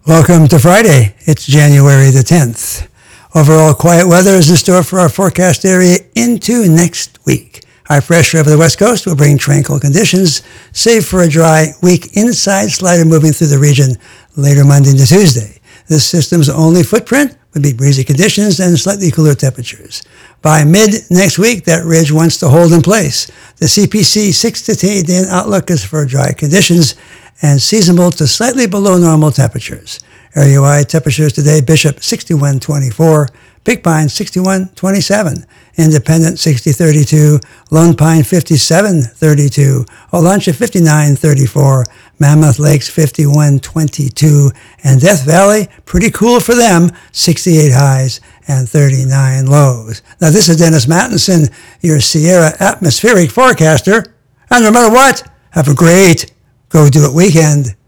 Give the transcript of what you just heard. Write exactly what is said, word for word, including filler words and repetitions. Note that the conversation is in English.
Welcome to Friday. It's January the tenth. Overall quiet weather is in store for our forecast area into next week. High pressure over the west coast will bring tranquil conditions, save for a dry, weak inside slider moving through the region later Monday to Tuesday. This system's only footprint would be breezy conditions and slightly cooler temperatures. By mid next week, that ridge wants to hold in place. The C P C six to eight day outlook is for dry conditions and seasonable to slightly below normal temperatures. Area-wide temperatures today: Bishop sixty-one twenty-four, Big Pine sixty-one twenty-seven, Independent sixty thirty-two, Lone Pine fifty-seven thirty-two, Olancha fifty-nine thirty-four, Mammoth Lakes fifty-one twenty-two, and Death Valley, pretty cool for them, sixty-eight highs and thirty-nine lows. Now this is Dennis Mattinson, your Sierra atmospheric forecaster, and no matter what, have a great Go Do It weekend.